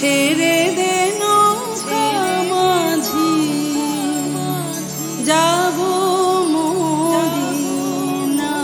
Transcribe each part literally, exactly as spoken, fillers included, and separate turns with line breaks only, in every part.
ছেড়ে দে নৌকা মাঝি যাব মদিনা।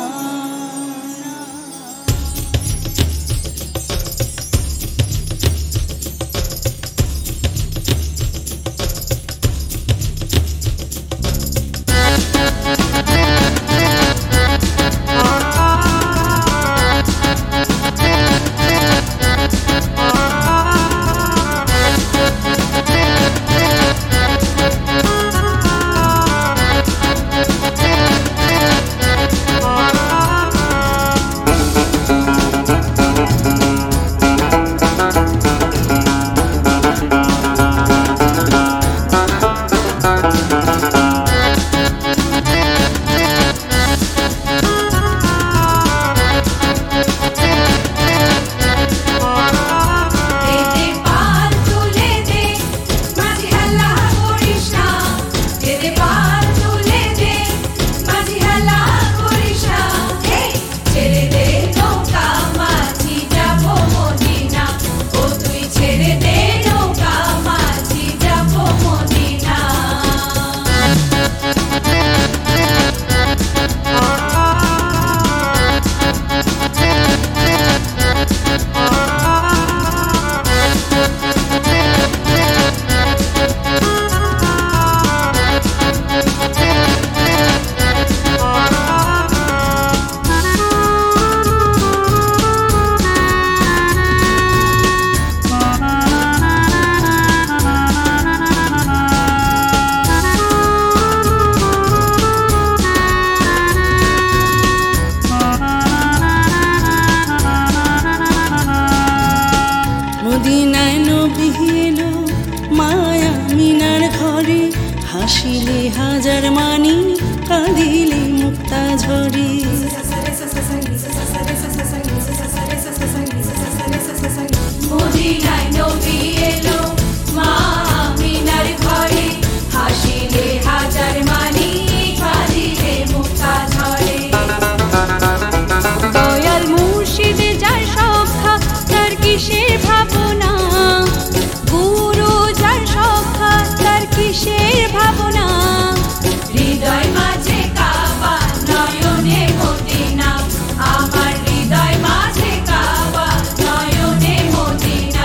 মদিনায় নবী এলো মায়া মিনার ঘরে, হাসিলে হাজার মানি কাঁদিলে মুক্তা ঝরে।
মদিনায় নবী এলো মা আমিনার ঘরে, হাসিলে হাজার মানি কাঁদিলে মুক্তা ঝরে। দয়াল মুর্শিদে যার সখা তার কিসের ভাবনা, গুরু যার সখা তার কিসের ভাবনা। হৃদয় মাঝে কাবা নয়নে মদিনা, আমার হৃদয় মাঝে কাবা নয়নে মদিনা।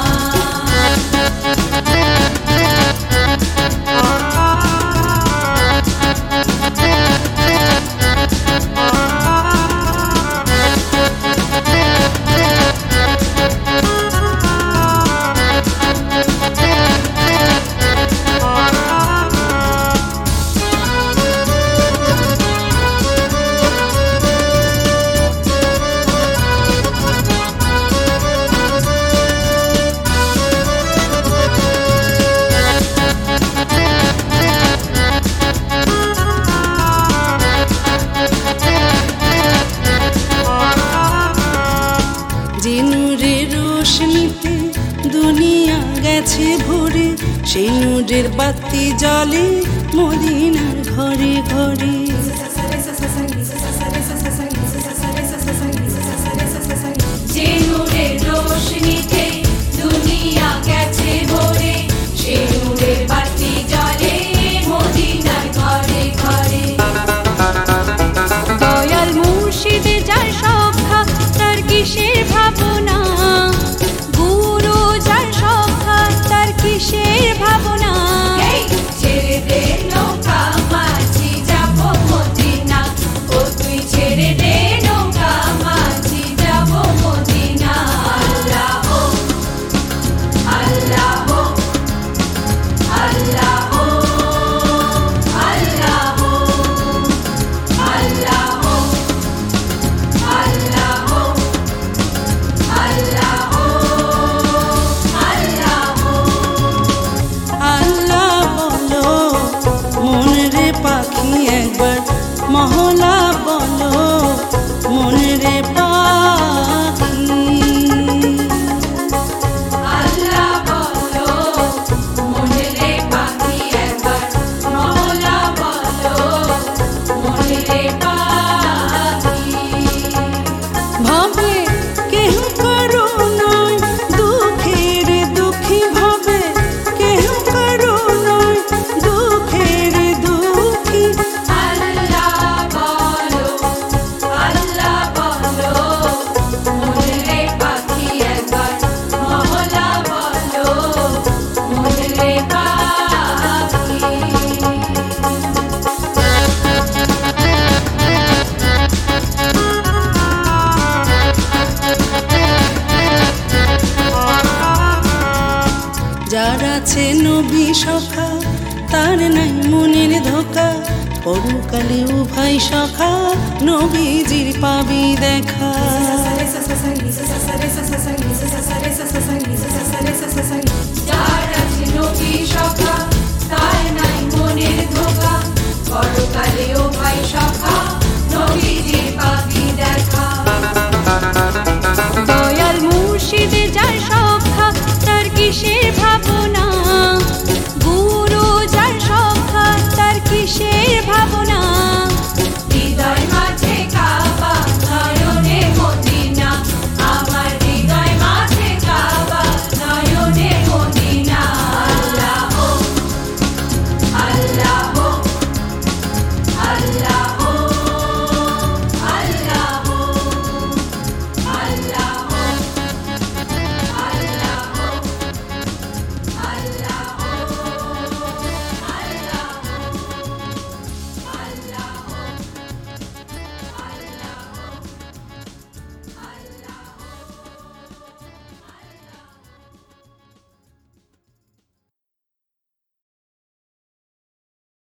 যে নূরের রোশনীতে দুনিয়া গেছে ভরে, সেই নূরের বাতি জ্বলে মদিনার ঘরে ঘরে।
যে নূরের রোশনীতে দুনিয়া গেছে ভরে, সেই নূরের বাতি জ্বলে মদিনার ঘরে ঘরে। দয়াল মুর্শিদে যার সখা তার কিসের ভাবনা, গুরু যার সখা তার কিসের ভাবনা। ছেড়ে দে নৌকা মাঝি যাব মদিনা।
আছে নবী সখা, তার নাই মনের ধোকা, পরকালে উভয় সখা নবীজির পাবি দেখা।